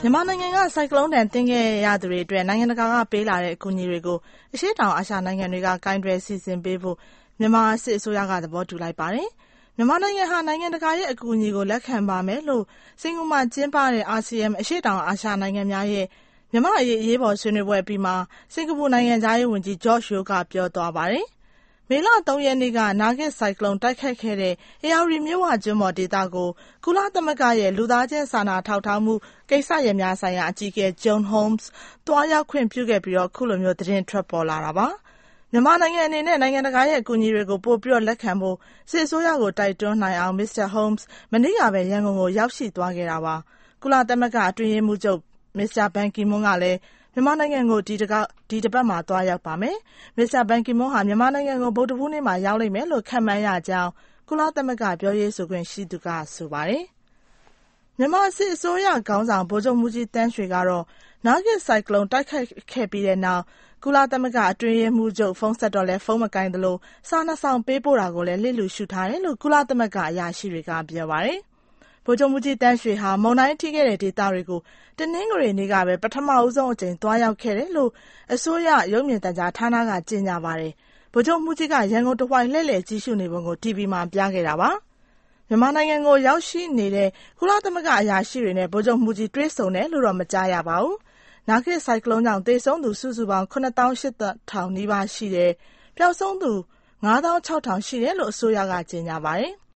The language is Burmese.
မြန်မာနိုင်ငံကဆိုင်ကလုန်းဒဏ်သင့်ခဲ့ရသူတွေအတွက်နိုင်ငံတကာကပေးလာတဲ့အကူအညီတွေကိုအရှေ့တောင်အာရှနိုင်ငံတွေကကိုင်တွယ်စီစဉ်ပေးဖို့မြန်မာစစ်အစိုးရကသဘောတူလိုက်ပါတယ်။မြန်မာနိုင်ငံဟာနိုင်ငံတကာရဲ့အကူအညီကိုလက်ခံပါမယ်လို့စင်ကာပူမှာကျင်းပတဲ့အာဆီယံအရှေ့တောင်အာရှနိုင်ငံများရဲ့မြန်မာ့အရေးပေါ်ဆွေးနွေးပွဲအပြီးမှာစင်ကာပူနိုင်ငံသားရေးဝန်ကြီး George Yeo ကပြောသွားပါတယ်။မေလ 3 ရက်နေ့ကနာဂစ်ဆိုင်ကလုန်းတိုက်ခတ်ခဲ့တဲ့ဧရာဝတီမြစ်ဝကျွန်းပေါ်ဒေသကိုကုလသမဂ္ဂရဲ့လူသားချင်းစာနာထောက်ထားမှုကိစ္စရပ်များဆိုင်ရာအကြီးအကဲ Joan Holmes သွားရောက်ခွင့်ပြုခဲ့ပြီးခုလိုသတင်းထွက်ပေါ်လာတာပါ။မြန်မာနိုင်ငံအနေနဲ့နိုင်ငံတကာရဲ့အကူအညီတွေကိုပိုပြီးလက်ခံဖို့စစ်အစိုးရကိုတိုက်တွန်းနိုင်အောင် Mr. Holmes မနေ့ကပဲရန်ကုန်ကိုရောက်ရှိသွားခဲ့တာပါ။ကုလသမဂ္ဂအတွင်းရေးမှူးချုပ် Mr. Ban Ki-moon ကလည်းမြန်မာနိုင်ငံကိုဒီတစ်ပတ်မှာသွားရောက်ပါမယ်။ Mr. Ban Ki-moon ဟာမြန်မာနိုင်ငံကိုဗုဒ္ဓဟူးနေ့မှာရောက်လိမ့်မယ်လို့ခန့်မှန်းရကြောင်းကုလသမဂ္ဂပြောရေးဆိုခွင့်ရှိသူကဆိုပါတယ်။မြန်မာစစ်အစိုးရခေါင်းဆောင်ဗိုလ်ချုပ်မှူးကြီးသန်းရွှေကတော့နာဂစ်ဆိုင်ကလုန်းတိုက်ခတ်ခဲ့ပြီးတဲ့နောက်ကုလသမဂ္ဂအတွင်းရေးမှူးချုပ်ဖုန်းဆက်တော့လဲဖုန်းမကိုင်သလိုစာနှစ်စောင်ပေးပို့တာကိုလည်းလစ်လျူရှုထားတယ်လို့ကုလသမဂ္ဂအရာရှိတွေကပြောပါတယ်။ဗိုလ်ချုပ်မှူးကြီးသန်းရွှေဟာမုန်တိုင်းထိခဲ့တဲ့ဒေသတွေကိုတနင်္ဂနွေနေ့ကပဲပထမဆုံးအကြိမ်သွားရောက်ခဲ့တယ်လို့အစိုးရရုပ်မြင်သံကြားဌာနကကြေညာပါတယ်။ဗိုလ်ချုပ်မှူးကြီးကရန်ကုန်တဝိုက်လှည့်လည်ကြည့်ရှုနေပုံကို TV မှာပြခဲ့တာပါ။မြန်မာနိုင်ငံကိုရောက်ရှိနေတဲ့ကုလသမဂ္ဂအရာရှိတွေနဲ့ဗိုလ်ချုပ်မှူးကြီးတွေ့ဆုံတယ်လို့တော့မကြားရပါဘူး။နာဂစ်ဆိုင်ကလုန်းကြောင့်သေဆုံးသူစုစုပေါင်း 78000 နီးပါးရှိတယ်။ပျောက်ဆုံးသူ 5600 ရှိတယ်လို့အစိုးရကကြေညာပါတယ်။